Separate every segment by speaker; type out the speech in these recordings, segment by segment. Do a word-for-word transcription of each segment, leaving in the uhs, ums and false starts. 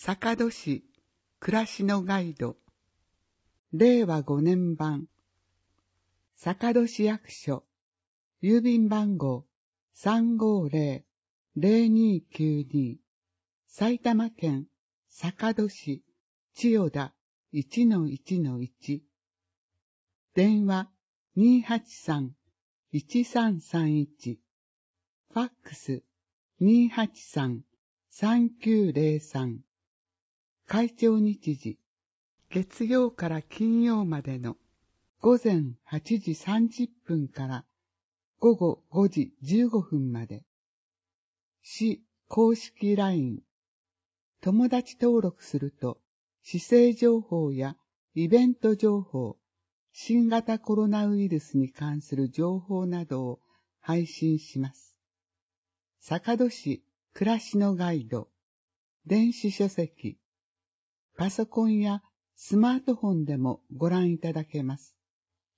Speaker 1: 坂戸市暮らしのガイドれいわごねん版坂戸市役所郵便番号 さんごーぜろぜろにーきゅうに 埼玉県坂戸市千代田 いちのいちのいち 電話 にーはちさん いちさんさんいち ファックス にーはちさん さんきゅうぜろさん開庁日時月曜から金曜までのごぜんはちじさんじゅっぷんからごごごじじゅうごふんまで。市公式 ライン 友達登録すると市政情報やイベント情報、新型コロナウイルスに関する情報などを配信します。坂戸市暮らしのガイド、電子書籍、パソコンやスマートフォンでもご覧いただけます。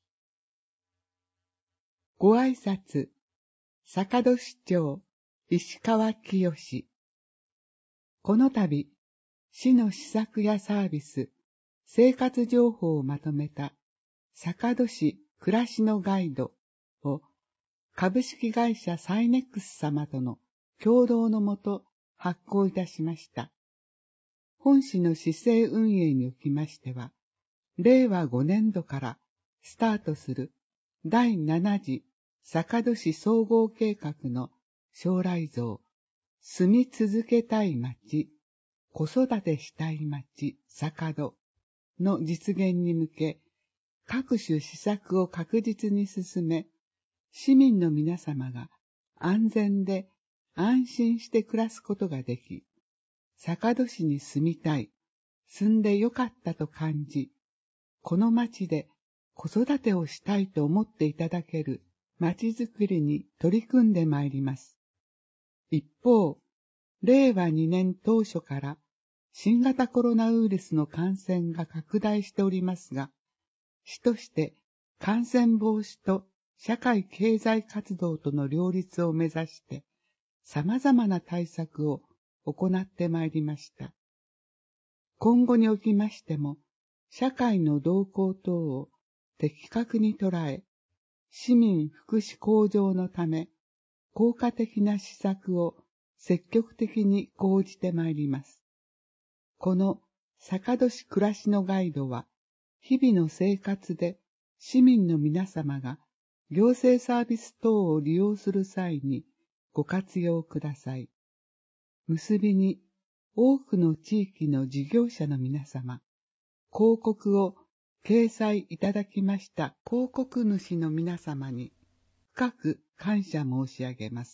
Speaker 1: ご挨拶、坂戸市長、石川清。この度、市の施策やサービス、生活情報をまとめた坂戸市暮らしのガイドを株式会社サイネックス様との共同のもと発行いたしました。本市の市政運営におきましては、れいわごねんどからスタートするだいなな次坂戸市総合計画の将来像、住み続けたい町、子育てしたい町、坂戸の実現に向け、各種施策を確実に進め、市民の皆様が安全で安心して暮らすことができ、坂戸市に住みたい、住んでよかったと感じ、この町で子育てをしたいと思っていただける町づくりに取り組んでまいります。一方、れいわにねん当初から新型コロナウイルスの感染が拡大しておりますが、市として感染防止と社会経済活動との両立を目指して様々な対策を行ってまいりました。今後におきましても、社会の動向等を的確に捉え、市民福祉向上のため、効果的な施策を積極的に講じてまいります。この坂戸市暮らしのガイドは、日々の生活で市民の皆様が行政サービス等を利用する際にご活用ください。結びに、多くの地域の事業者の皆様、広告を掲載いただきました広告主の皆様に深く感謝申し上げます。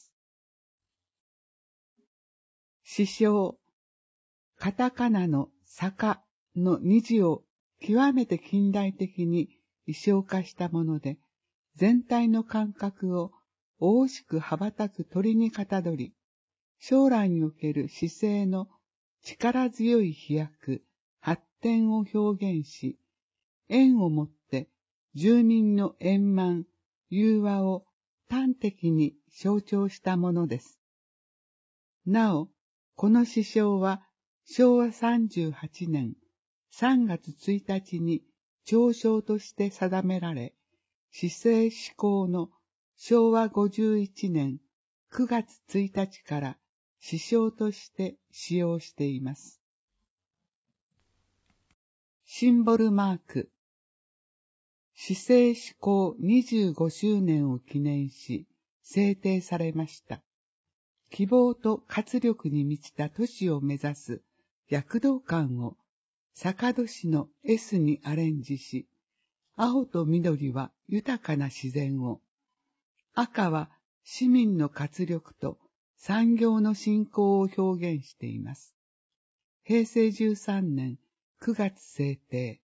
Speaker 1: 市章、カタカナの坂のに字を極めて近代的に意匠化したもので、全体の感覚を大しく羽ばたく鳥にかたどり、将来における市政の力強い飛躍、発展を表現し、縁をもって住民の円満、融和を端的に象徴したものです。なお、この市章はしょうわさんじゅうはちねんさんがつついたちに庁章として定められ、市政施行のしょうわごじゅういちねんくがつついたちから市章として使用しています。シンボルマーク。市政施行にじゅうごしゅうねんを記念し制定されました。希望と活力に満ちた都市を目指す躍動感を坂戸市の エス にアレンジし、青と緑は豊かな自然を、赤は市民の活力と産業の振興を表現しています。へいせいじゅうさんねんくがつ制定。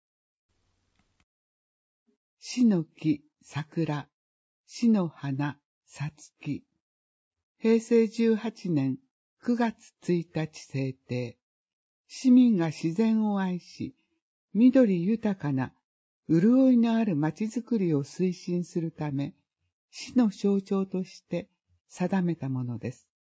Speaker 1: 市の木、桜、市の花、さつき。へいせいじゅうはちねんくがつついたち制定。市民が自然を愛し、緑豊かな潤いのあるまちづくりを推進するため、市の象徴として定めたものです。